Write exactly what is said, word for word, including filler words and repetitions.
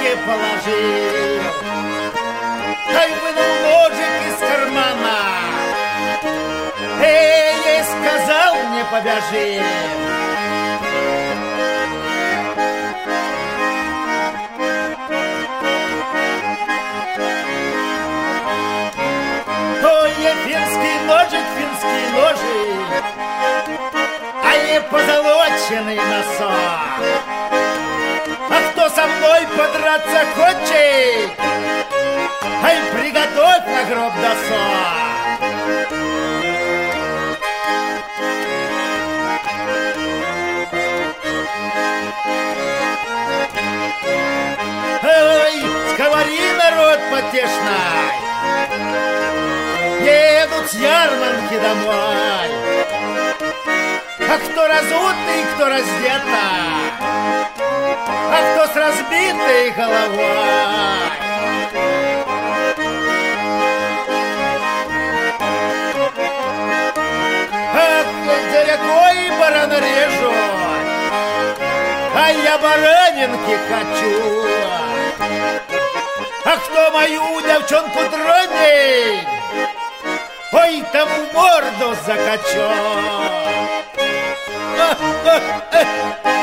руки положил, ай, вынул ножик из кармана, эй, ей сказал, не побежи. Ой, финский ножик, финский ножик, а не позолоченный носок. А кто со мной подраться хочет, ай, приготовь на гроб досок. Ой, говори, народ потешный, едут с ярмарки домой. А кто разутый, кто раздетый, а кто с разбитой головой. Ах, за рекой барана режу, а я баранинки хочу. А кто мою девчонку тронет, ой, тому морду закачу.